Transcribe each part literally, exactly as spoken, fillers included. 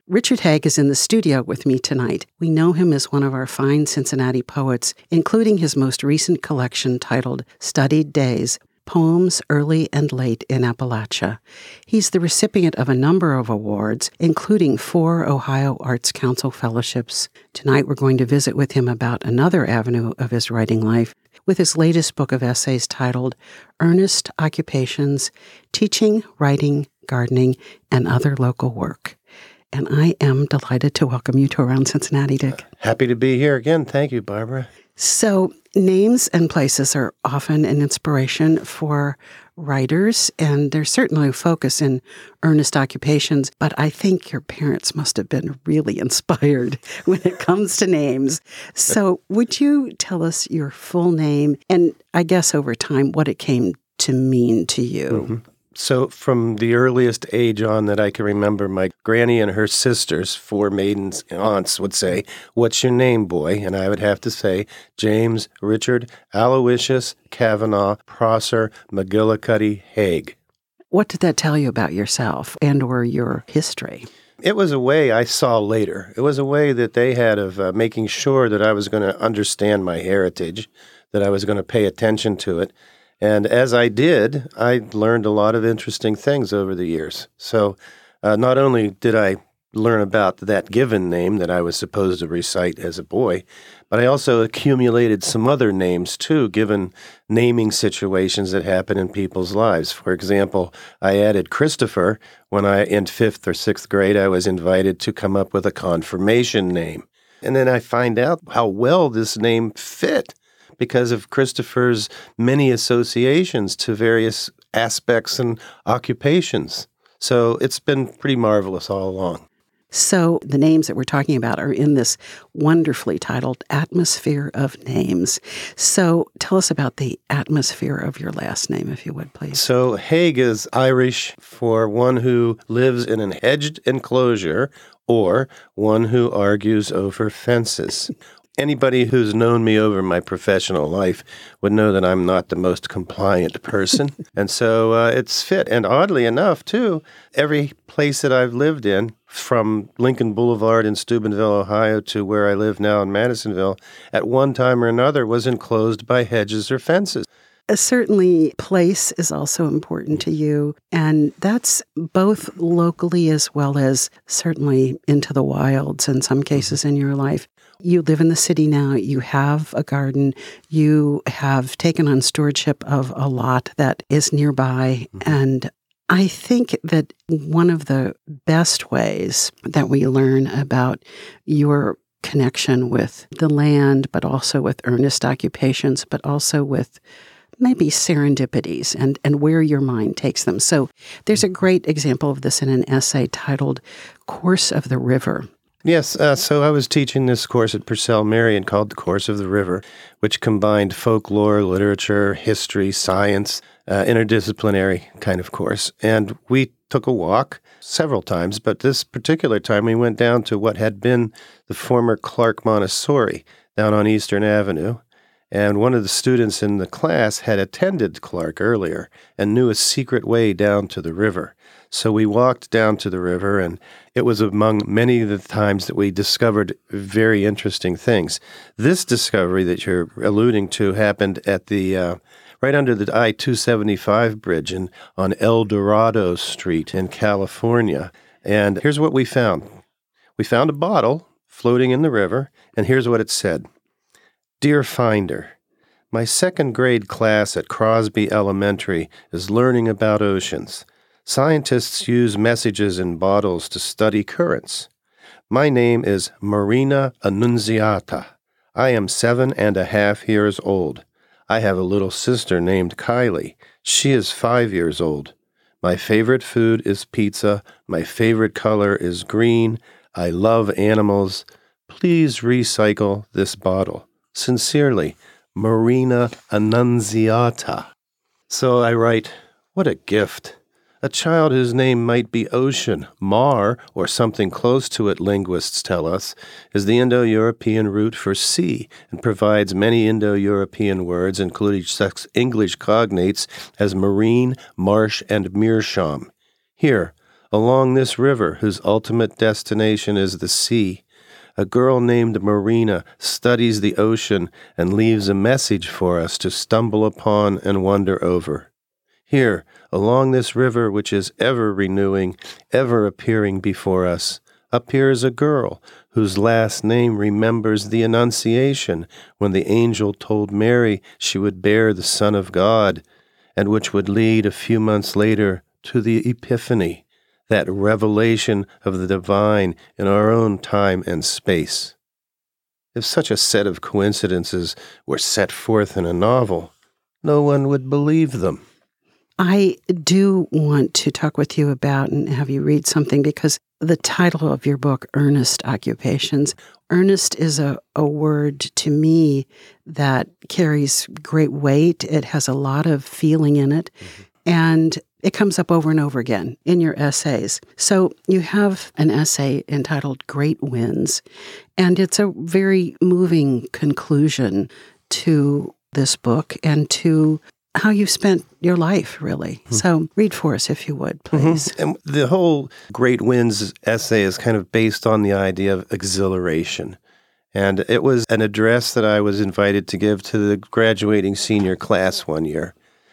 Richard Haig is in the studio with me tonight. We know him as one of our fine Cincinnati poets, including his most recent collection titled Studied Days, Poems Early and Late in Appalachia. He's the recipient of a number of awards, including four Ohio Arts Council fellowships. Tonight we're going to visit with him about another avenue of his writing life, with his latest book of essays titled Earnest Occupations, Teaching, Writing, Gardening, and Other Local Work. And I am delighted to welcome you to Around Cincinnati, Dick. Happy to be here again. Thank you, Barbara. So names and places are often an inspiration for writers, and there's certainly a focus in Earnest Occupations, but I think your parents must have been really inspired when it comes to names. So would you tell us your full name and I guess over time what it came to mean to you? Mm-hmm. So from the earliest age on that I can remember, my granny and her sisters, four maidens aunts, would say, "What's your name, boy?" And I would have to say, James, Richard, Aloysius, Kavanaugh, Prosser, McGillicuddy, Haig. What did that tell you about yourself and or your history? It was a way I saw later. It was a way that they had of uh, making sure that I was going to understand my heritage, that I was going to pay attention to it. And as I did, I learned a lot of interesting things over the years. So uh, not only did I learn about that given name that I was supposed to recite as a boy, but I also accumulated some other names too, given naming situations that happen in people's lives. For example, I added Christopher when I, in fifth or sixth grade, I was invited to come up with a confirmation name. And then I find out how well this name fit, because of Christopher's many associations to various aspects and occupations. So it's been pretty marvelous all along. So the names that we're talking about are in this wonderfully titled Atmosphere of Names. So tell us about the atmosphere of your last name, if you would, please. So Haig is Irish for one who lives in an hedged enclosure or one who argues over fences. Anybody who's known me over my professional life would know that I'm not the most compliant person. And so uh, it's fit. And oddly enough, too, every place that I've lived in, from Lincoln Boulevard in Steubenville, Ohio, to where I live now in Madisonville, at one time or another was enclosed by hedges or fences. Uh, certainly, place is also important to you, and that's both locally as well as certainly into the wilds in some cases in your life. You live in the city now, you have a garden, you have taken on stewardship of a lot that is nearby, mm-hmm. and I think that one of the best ways that we learn about your connection with the land, but also with earnest occupations, but also with maybe serendipities and, and where your mind takes them. So there's a great example of this in an essay titled Course of the River. Yes, uh, so I was teaching this course at Purcell Marion called The Course of the River, which combined folklore, literature, history, science, uh, interdisciplinary kind of course. And we took a walk several times, but this particular time we went down to what had been the former Clark Montessori down on Eastern Avenue. And one of the students in the class had attended Clark earlier and knew a secret way down to the river. So we walked down to the river, and it was among many of the times that we discovered very interesting things. This discovery that you're alluding to happened at the uh, right under the I two seventy-five bridge in, on El Dorado Street in California. And here's what we found. We found a bottle floating in the river, and here's what it said. Dear Finder, my second grade class at Crosby Elementary is learning about oceans. Scientists use messages in bottles to study currents. My name is Marina Annunziata. I am seven and a half years old. I have a little sister named Kylie. She is five years old. My favorite food is pizza. My favorite color is green. I love animals. Please recycle this bottle. Sincerely, Marina Annunziata. So I write, what a gift. A child whose name might be Ocean, Mar, or something close to it, linguists tell us, is the Indo-European root for sea and provides many Indo-European words, including such English cognates as marine, marsh, and meerschaum. Here, Along this river, whose ultimate destination is the sea, a girl named Marina studies the ocean and leaves a message for us to stumble upon and wonder over. Here, along this river which is ever renewing, ever appearing before us, appears a girl whose last name remembers the Annunciation when the angel told Mary she would bear the Son of God, and which would lead a few months later to the Epiphany, that revelation of the divine in our own time and space. If such a set of coincidences were set forth in a novel, no one would believe them. I do want to talk with you about and have you read something because the title of your book, Earnest Occupations, earnest is a, a word to me that carries great weight. It has a lot of feeling in it, mm-hmm. and it comes up over and over again in your essays. So you have an essay entitled Great Winds, and it's a very moving conclusion to this book and to how you spent your life, really. Mm-hmm. So read for us, if you would, please. Mm-hmm. And the whole Great Winds essay is kind of based on the idea of exhilaration. And it was an address that I was invited to give to the graduating senior class one year.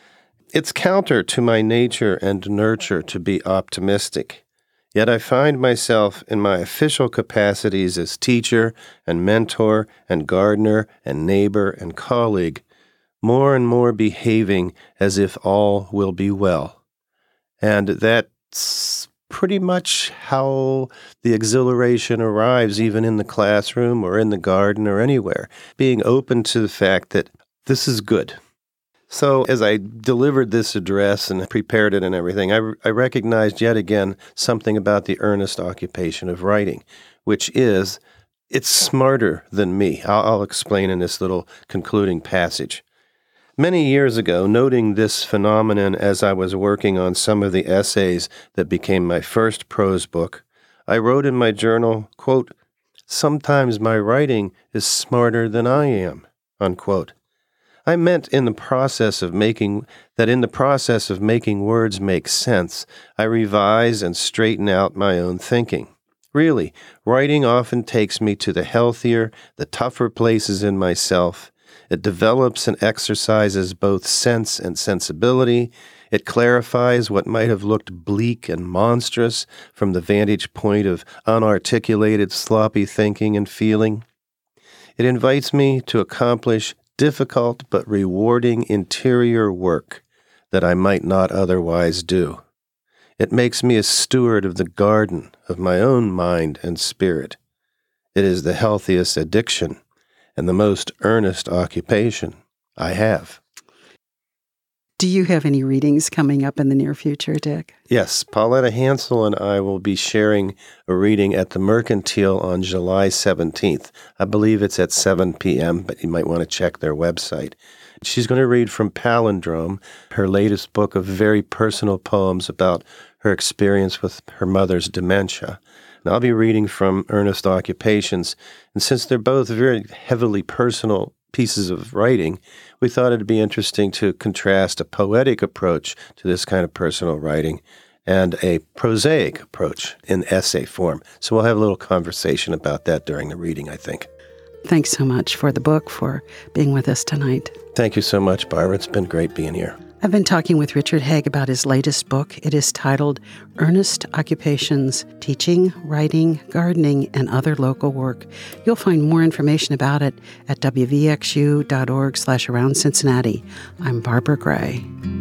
It's counter to my nature and nurture to be optimistic. Yet I find myself in my official capacities as teacher and mentor and gardener and neighbor and colleague more and more behaving as if all will be well. And that's pretty much how the exhilaration arrives, even in the classroom or in the garden or anywhere, being open to the fact that this is good. So as I delivered this address and prepared it and everything, I, I recognized yet again something about the earnest occupation of writing, which is, it's smarter than me. I'll, I'll explain in this little concluding passage. Many years ago, noting this phenomenon as I was working on some of the essays that became my first prose book, I wrote in my journal, quote, "Sometimes my writing is smarter than I am," unquote. I meant in the process of making that in the process of making words make sense, I revise and straighten out my own thinking. Really, writing often takes me to the healthier, the tougher places in myself. It develops and exercises both sense and sensibility. It clarifies what might have looked bleak and monstrous from the vantage point of unarticulated, sloppy thinking and feeling. It invites me to accomplish difficult but rewarding interior work that I might not otherwise do. It makes me a steward of the garden of my own mind and spirit. It is the healthiest addiction and the most earnest occupation I have. Do you have any readings coming up in the near future, Dick? Yes, Pauletta Hansel and I will be sharing a reading at the Mercantile on July seventeenth. I believe it's at seven p.m., but you might want to check their website. She's going to read from Palindrome, her latest book of very personal poems about her experience with her mother's dementia. And I'll be reading from Earnest Occupations, and since they're both very heavily personal pieces of writing, we thought it'd be interesting to contrast a poetic approach to this kind of personal writing and a prosaic approach in essay form. So we'll have a little conversation about that during the reading, I think. Thanks so much for the book, for being with us tonight. Thank you so much, Barbara. It's been great being here. I've been talking with Richard Haig about his latest book. It is titled Earnest Occupations, Teaching, Writing, Gardening, and Other Local Work. You'll find more information about it at w v x u dot org slash around Cincinnati. I'm Barbara Gray.